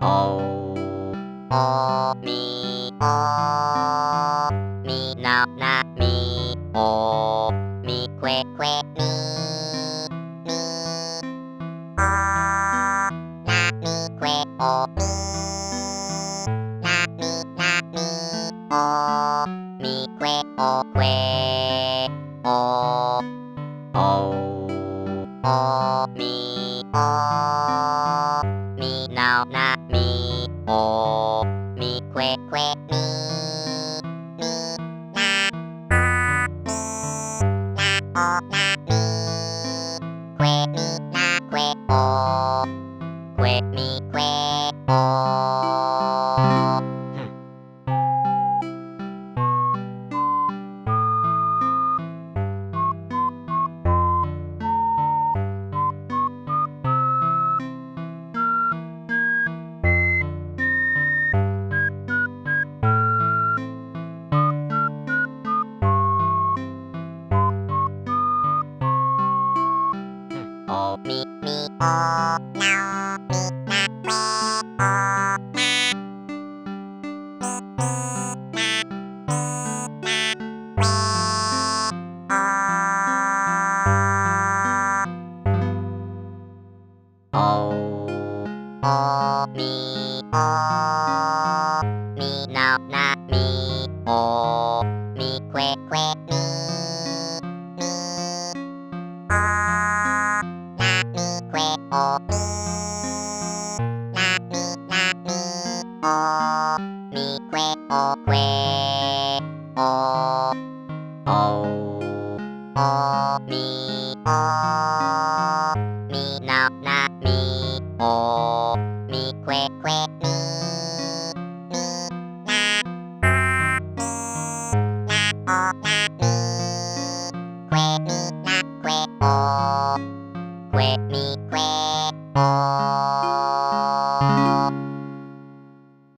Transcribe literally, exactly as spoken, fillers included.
おおみおみななみおみくえくえみみおなみくえおみなみなみおみくえおくえおおおみおみななみおみくえくえみみなおなみくえみなくえおくえみくえおおみみおなおみなくえおなみみなおおみおみななみおみくえくえみみおなみくえおみなみなみおみくえおくえおおおみおみななみおみくえくえみみなおなみくえみなくえおくえみくえお